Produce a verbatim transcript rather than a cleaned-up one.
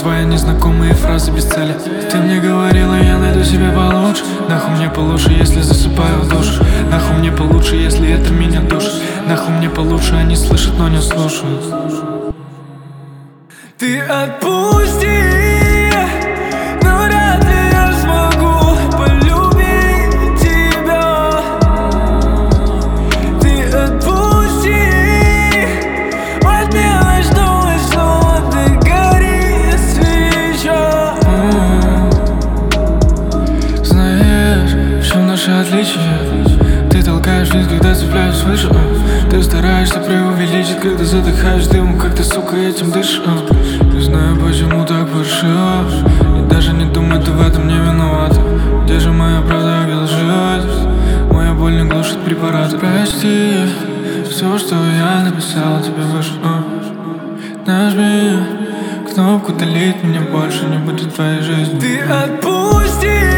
твои незнакомые фразы без цели. Ты мне говорила, я найду себе получше. Нахуй мне получше, если засыпаю в душ. Нахуй мне получше, если это меня душит. Нахуй мне получше, они слышат, но не слушают. Ты отпусти, но вряд ли я смогу полюбить тебя. Ты отпусти, возьми ночной сон, ты горит свеча. Знаешь, в чем наше отличие? Ты толкаешь вниз, когда цепляешь выше. Ты стараешься преувеличить, когда задыхаешь дымом, как ты, сука, этим дышишь. Не знаю, почему так паршиво, и даже не думай, ты в этом не виновата. Где же моя правда, где лживость? Моя боль не глушит препараты. Прости, все, что я написал тебе выше. Нажми кнопку, долить меня больше не будет в твоей жизни. Ты отпусти.